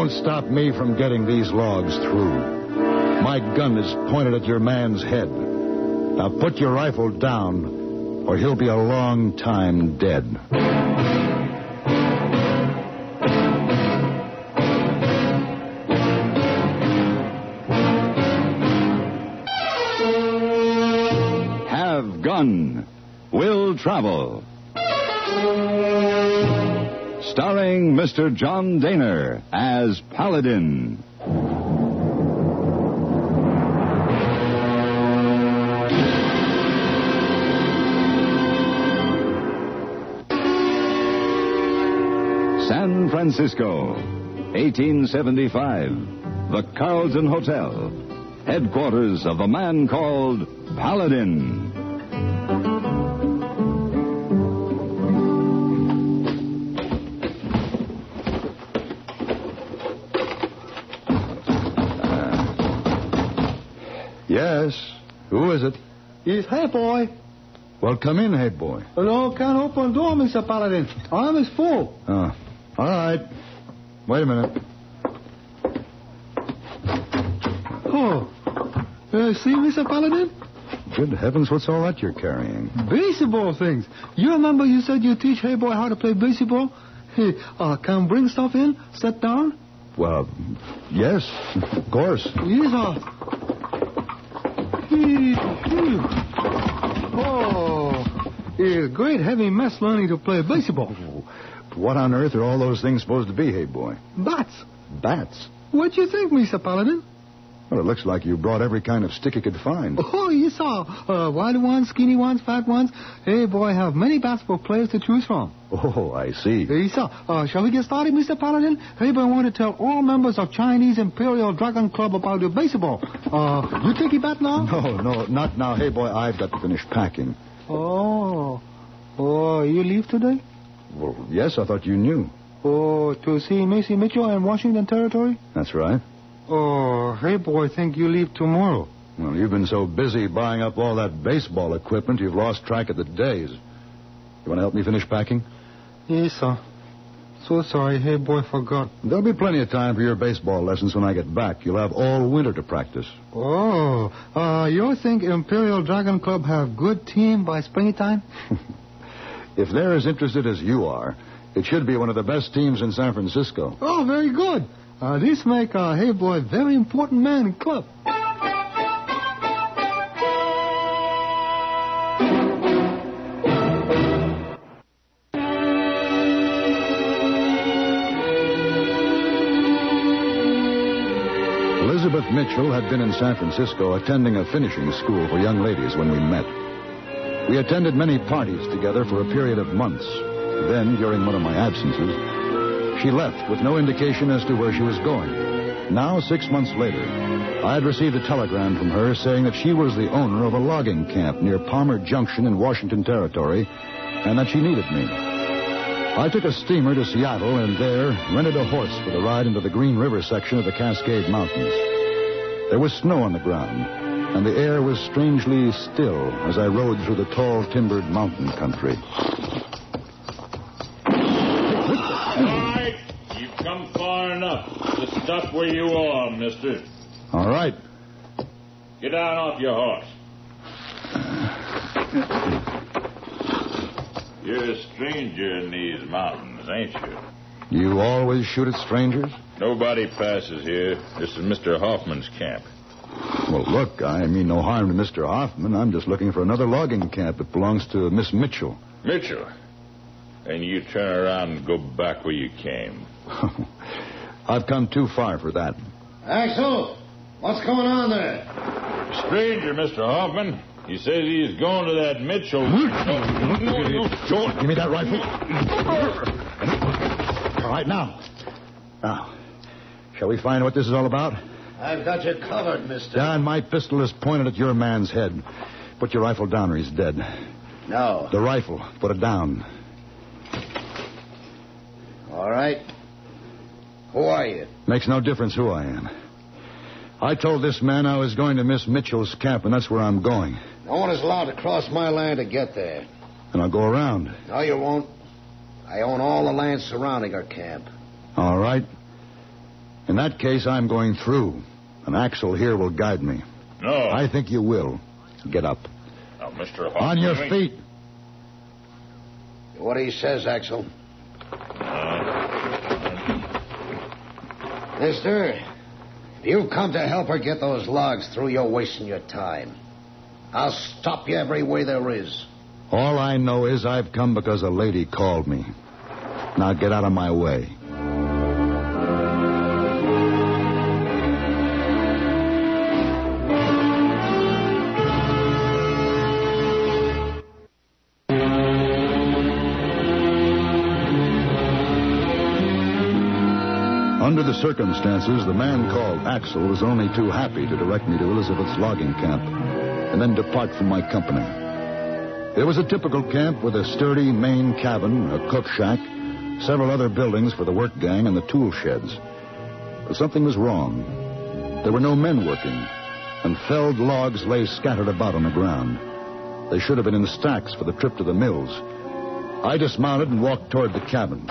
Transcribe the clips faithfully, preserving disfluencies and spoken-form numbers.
won't stop me from getting these logs through. My gun is pointed at your man's head. Now put your rifle down, or he'll be a long time dead. Have Gun. Will Travel. Starring Mister John Daner as Paladin. San Francisco, eighteen seventy-five. The Carlton Hotel. Headquarters of a man called Paladin. Yes. Who is it? It's Hey Boy. Well, come in, Hey Boy. No, can't open the door, Mister Paladin. Arm is full. Oh. All right. Wait a minute. Oh. Uh, see, Mister Paladin? Good heavens, what's all that you're carrying? Baseball things. You remember you said you teach Hey Boy how to play baseball? Hey, uh, can bring stuff in? Sit down? Well, yes, of course. Yes, uh. Oh, it's a great heavy mess learning to play baseball. What on earth are all those things supposed to be, Hey Boy? Bats. Bats? What do you think, Mister Paladin? Well, it looks like you brought every kind of stick you could find. Oh, yes, sir. Uh, wide ones, skinny ones, fat ones. Hey, boy, have many bats for players to choose from. Oh, I see. Yes, sir. Uh, shall we get started, Mister Paladin? Hey, boy, I want to tell all members of Chinese Imperial Dragon Club about the baseball. Uh, you take your bat now? No, no, not now. Hey, boy, I've got to finish packing. Oh. Oh, you leave today? Well, yes, I thought you knew. Oh, to see Macy Mitchell in Washington Territory? That's right. Oh, hey, boy, think you leave tomorrow. Well, you've been so busy buying up all that baseball equipment, you've lost track of the days. You want to help me finish packing? Yes, sir. So sorry, hey, boy, forgot. There'll be plenty of time for your baseball lessons when I get back. You'll have all winter to practice. Oh, uh, you think Imperial Dragon Club have good team by springtime? If they're as interested as you are, it should be one of the best teams in San Francisco. Oh, very good. Uh, this make uh, Hey Boy very important man in club. Elizabeth Mitchell had been in San Francisco attending a finishing school for young ladies when we met. We attended many parties together for a period of months. Then, during one of my absences, she left with no indication as to where she was going. Now, six months later, I had received a telegram from her saying that she was the owner of a logging camp near Palmer Junction in Washington Territory, and that she needed me. I took a steamer to Seattle and there rented a horse for the ride into the Green River section of the Cascade Mountains. There was snow on the ground, and the air was strangely still as I rode through the tall, timbered mountain country. Come far enough to stop where you are, mister. All right. Get down off your horse. You're a stranger in these mountains, ain't you? You always shoot at strangers? Nobody passes here. This is Mister Hoffman's camp. Well, look, I mean no harm to Mister Hoffman. I'm just looking for another logging camp that belongs to Miss Mitchell. Mitchell? And you turn around and go back where you came. I've come too far for that. Axel, what's going on there? Stranger, Mister Hoffman. He says he's going to that Mitchell. no, no, no, no. Give me that rifle. All right, now. Now, shall we find what this is all about? I've got you covered, mister. Don, my pistol is pointed at your man's head. Put your rifle down or he's dead. No. The rifle. Put it down. All right. Who are you? Makes no difference who I am. I told this man I was going to Miss Mitchell's camp, and that's where I'm going. No one is allowed to cross my land to get there. And I'll go around. No, you won't. I own all the land surrounding our camp. All right. In that case, I'm going through. And Axel here will guide me. No. I think you will. Get up. Now, Mister Hoffman. On your feet. What he says, Axel. Mister, if you come to help her get those logs through, you're wasting your time. I'll stop you every way there is. All I know is I've come because a lady called me. Now get out of my way. Under the circumstances, the man called Axel was only too happy to direct me to Elizabeth's logging camp and then depart from my company. It was a typical camp with a sturdy main cabin, a cook shack, several other buildings for the work gang, and the tool sheds. But something was wrong. There were no men working, and felled logs lay scattered about on the ground. They should have been in stacks for the trip to the mills. I dismounted and walked toward the cabin.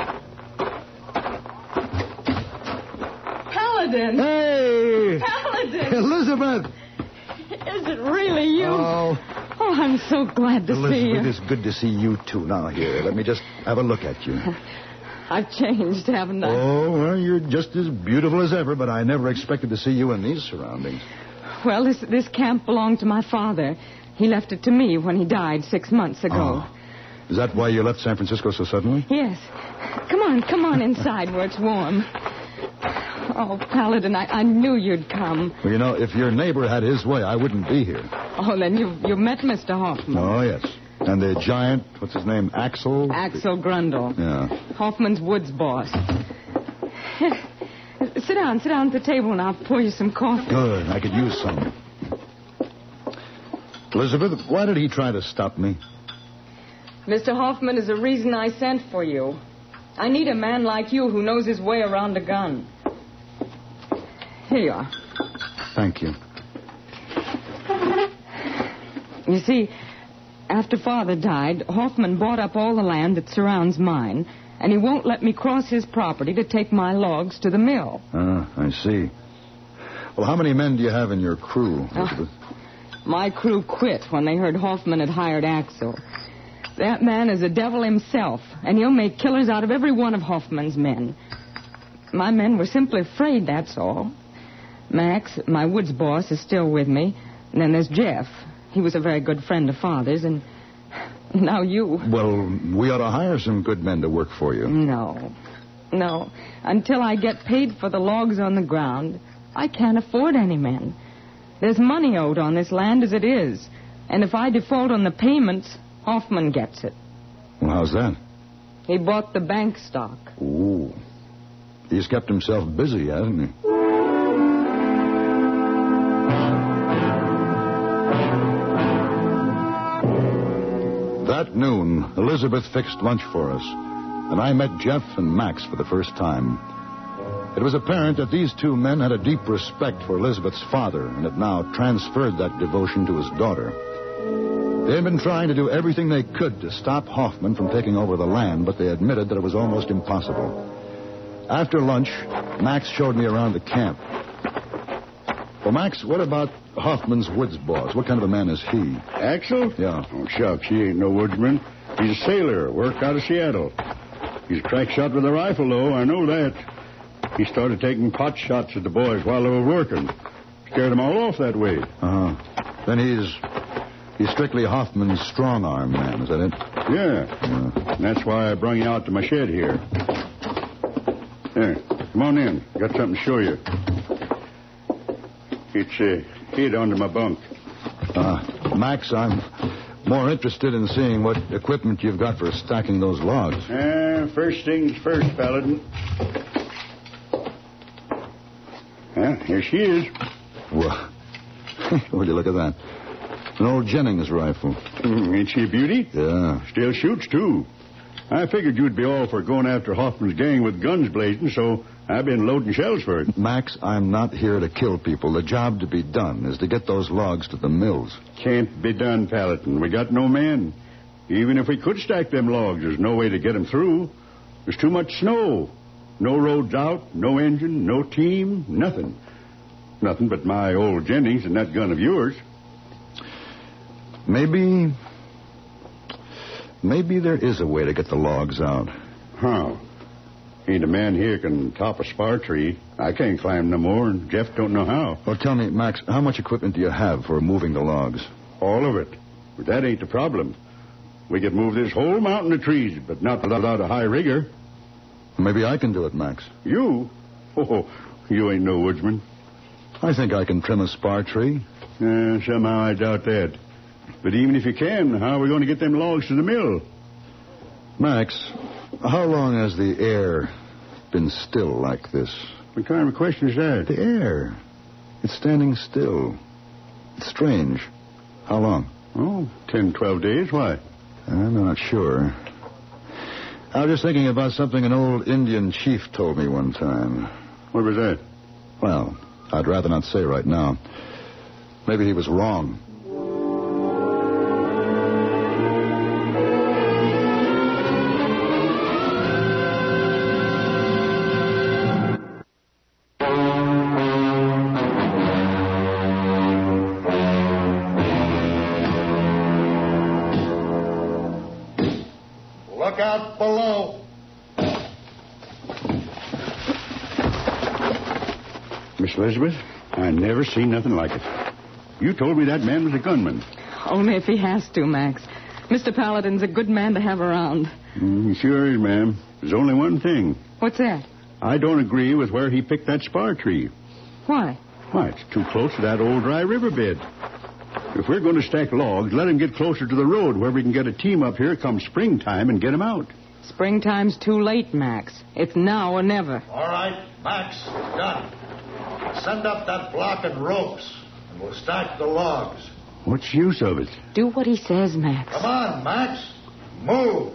Paladin! Hey! Paladin! Elizabeth! Is it really you? Oh. Oh, I'm so glad to Elizabeth, see you. it's good to see you, too. Now, here, let me just have a look at you. I've changed, haven't I? Oh, well, you're just as beautiful as ever, but I never expected to see you in these surroundings. Well, this this camp belonged to my father. He left it to me when he died six months ago. Oh. Is that why you left San Francisco so suddenly? Yes. Come on, come on inside where it's warm. Oh, Paladin, I, I knew you'd come. Well, you know, if your neighbor had his way, I wouldn't be here. Oh, then you you met Mister Hoffman. Oh, yes. And the giant, what's his name, Axel? Axel Grundle. Yeah. Hoffman's woods boss. Sit down, sit down at the table and I'll pour you some coffee. Good, I could use some. Elizabeth, why did he try to stop me? Mister Hoffman is the reason I sent for you. I need a man like you who knows his way around a gun. Here you are. Thank you. You see, after Father died, Hoffman bought up all the land that surrounds mine, and he won't let me cross his property to take my logs to the mill. Ah, I see. Well, how many men do you have in your crew, Elizabeth? Uh, my crew quit when they heard Hoffman had hired Axel. That man is a devil himself, and he'll make killers out of every one of Hoffman's men. My men were simply afraid, that's all. Max, my woods boss, is still with me. And then there's Jeff. He was a very good friend of Father's, and now you. Well, we ought to hire some good men to work for you. No. No. Until I get paid for the logs on the ground, I can't afford any men. There's money owed on this land as it is. And if I default on the payments, Hoffman gets it. Well, how's that? He bought the bank stock. Ooh. He's kept himself busy, hasn't he? That noon, Elizabeth fixed lunch for us, and I met Jeff and Max for the first time. It was apparent that these two men had a deep respect for Elizabeth's father and had now transferred that devotion to his daughter. They had been trying to do everything they could to stop Hoffman from taking over the land, but they admitted that it was almost impossible. After lunch, Max showed me around the camp. Well, Max, what about Hoffman's woods boss? What kind of a man is he? Axel? Yeah. Oh, shucks, he ain't no woodsman. He's a sailor, work out of Seattle. He's a crack shot with a rifle, though, I know that. He started taking pot shots at the boys while they were working. Scared them all off that way. Uh-huh. Then he's... he's strictly Hoffman's strong-arm man, is that it? Yeah. Yeah. And that's why I brung you out to my shed here. There, come on in. Got something to show you. It's uh, hid under my bunk. Uh, Max, I'm more interested in seeing what equipment you've got for stacking those logs. Uh, first things first, Paladin. Well, here she is. Well, would you look at that? An old Jennings rifle. Mm, ain't she a beauty? Yeah. Still shoots, too. I figured you'd be all for going after Hoffman's gang with guns blazing, so I've been loading shells for it. Max, I'm not here to kill people. The job to be done is to get those logs to the mills. Can't be done, Paladin. We got no men. Even if we could stack them logs, there's no way to get them through. There's too much snow. No roads out, no engine, no team, nothing. Nothing but my old Jennings and that gun of yours. Maybe... Maybe there is a way to get the logs out. How? Ain't a man here can top a spar tree. I can't climb no more, and Jeff don't know how. Well, tell me, Max, how much equipment do you have for moving the logs? All of it. But that ain't the problem. We could move this whole mountain of trees, but not without a high rigger. Maybe I can do it, Max. You? Oh, you ain't no woodsman. I think I can trim a spar tree. Uh, somehow I doubt that. But even if you can, how are we going to get them logs to the mill? Max, how long has the air been still like this? What kind of a question is that? The air. It's standing still. It's strange. How long? Oh, ten, twelve days. Why? I'm not sure. I was just thinking about something an old Indian chief told me one time. What was that? Well, I'd rather not say right now. Maybe he was wrong. Look out below. Miss Elizabeth, I never seen nothing like it. You told me that man was a gunman. Only if he has to, Max. Mister Paladin's a good man to have around. Mm, he sure is, ma'am. There's only one thing. What's that? I don't agree with where he picked that spar tree. Why? Why, it's too close to that old dry riverbed. If we're going to stack logs, let him get closer to the road where we can get a team up here come springtime and get him out. Springtime's too late, Max. It's now or never. All right, Max, done. Send up that block and ropes, and we'll stack the logs. What's the use of it? Do what he says, Max. Come on, Max. Move.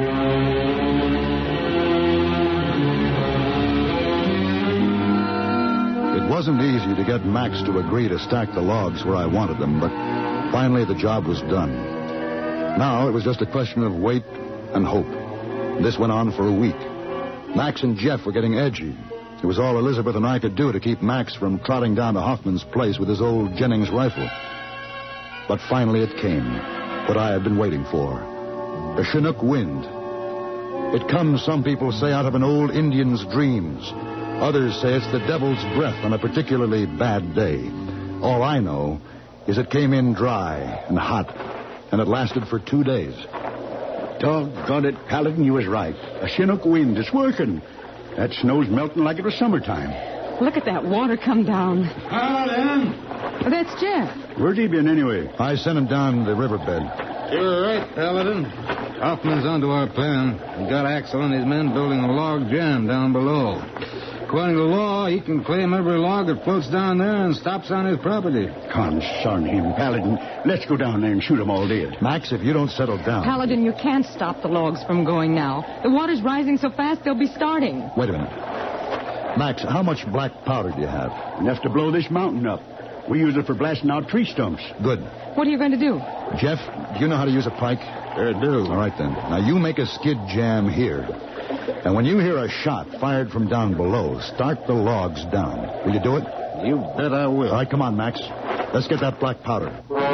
It wasn't easy to get Max to agree to stack the logs where I wanted them, but finally the job was done. Now it was just a question of wait and hope. This went on for a week. Max and Jeff were getting edgy. It was all Elizabeth and I could do to keep Max from trotting down to Hoffman's place with his old Jennings rifle. But finally it came, what I had been waiting for. The Chinook wind. It comes, some people say, out of an old Indian's dreams. Others say it's the devil's breath on a particularly bad day. All I know is it came in dry and hot, and it lasted for two days. Doggone it, Paladin, you was right. A Chinook wind, it's working. That snow's melting like it was summertime. Look at that water come down. Paladin! Oh, that's Jeff. Where's he been anyway? I sent him down the riverbed. You're right, Paladin. Hoffman's onto our plan. We got Axel and his men building a log jam down below. According to law, he can claim every log that floats down there and stops on his property. Concern him, Paladin. Let's go down there and shoot 'em all dead. Max, if you don't settle down... Paladin, you can't stop the logs from going now. The water's rising so fast they'll be starting. Wait a minute. Max, how much black powder do you have? Enough to blow this mountain up. We use it for blasting out tree stumps. Good. What are you going to do? Jeff, do you know how to use a pike? Sure do. All right, then. Now, you make a skid jam here. And when you hear a shot fired from down below, start the logs down. Will you do it? You bet I will. All right, come on, Max. Let's get that black powder.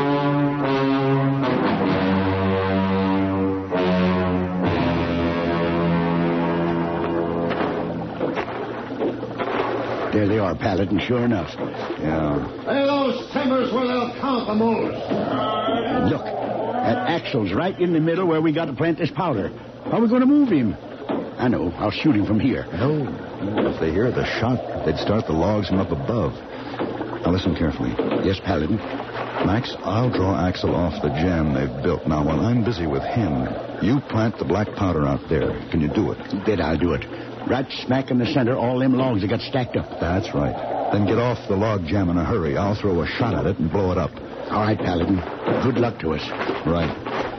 There they are, Paladin, sure enough. Yeah. Hey, those timbers where they'll count the moles. Look, that Axel's right in the middle where we got to plant this powder. How are we going to move him? I know. I'll shoot him from here. No. If they hear the shot, they'd start the logs from up above. Now, listen carefully. Yes, Paladin. Max, I'll draw Axel off the jam they've built. Now, while I'm busy with him, you plant the black powder out there. Can you do it? You bet I'll do it. Right smack in the center, all them logs that got stacked up. That's right. Then get off the log jam in a hurry. I'll throw a shot at it and blow it up. All right, Paladin. Good luck to us. Right.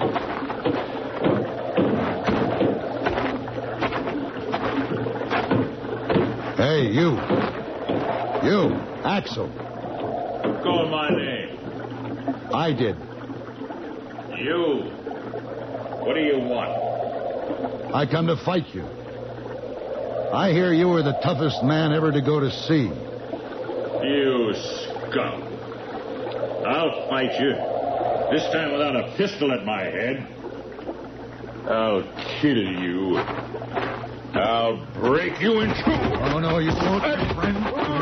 Hey, you. You, Axel. Call my name. I did. You. What do you want? I come to fight you. I hear you were the toughest man ever to go to sea. You scum. I'll fight you. This time without a pistol at my head. I'll kill you. I'll break you in two. Oh, no, you won't, my friend.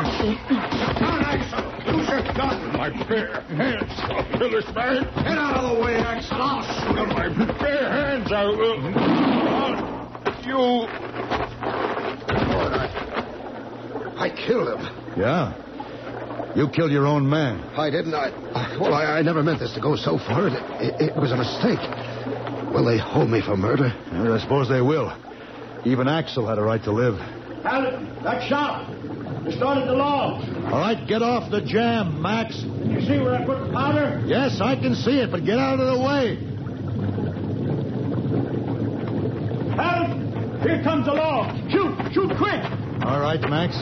Use your gun. My bare hands, I'll kill this man. Get out of the way, Axel. I'll shoot him. My bare hands, I will. I'll... You... Lord, I... I killed him. Yeah. You killed your own man. I didn't. I... Well, I, I never meant this to go so far. It, it, it was a mistake. Will they hold me for murder? Well, I suppose they will. Even Axel had a right to live. Paladin, that shot. They started the logs. All right, get off the jam, Max. Can you see where I put the powder? Yes, I can see it, but get out of the way. Paladin, here comes the log. Shoot, shoot quick. All right, Max.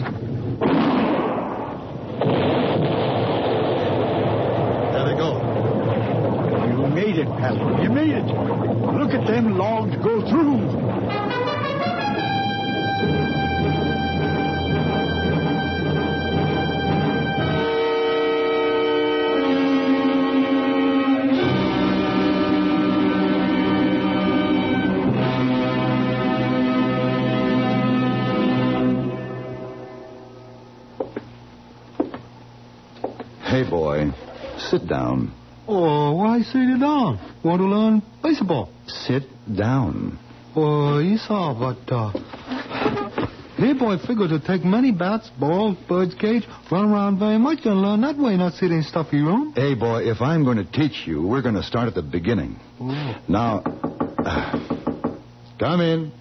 There they go. You made it, Paladin. You made it. Look at them logs go through. Hey, boy, sit down. Oh, why sit down? Want to learn baseball? Sit down. Oh, Esau, but, uh... Hey, boy, figure to take many bats, balls, bird's cage, run around very much and learn that way, not sit in stuffy room. Hey, boy, if I'm going to teach you, we're going to start at the beginning. Oh. Now, uh, come in.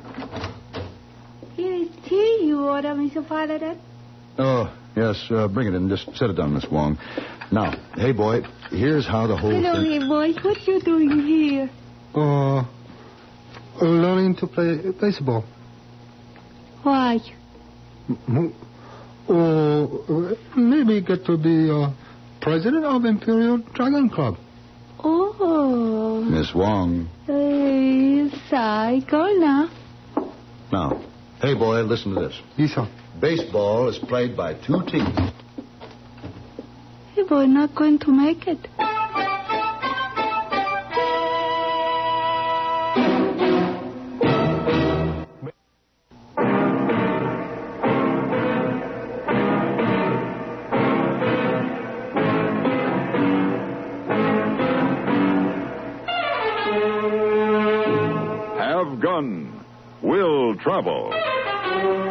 Here is tea, you order, Mister Paladin. Oh, yes, uh, bring it in. Just set it down, Miss Wong. Now, hey, boy, here's how the whole Hello, thing... hey, boy. What you doing here? Uh, learning to play baseball. Why? Oh, maybe get to be uh, president of Imperial Dragon Club. Oh. Miss Wong. Hey, cycle now. Now, hey, boy, listen to this. Yes, sir. Baseball is played by two teams. Hey, boy, not going to make it. Have gun. Will travel.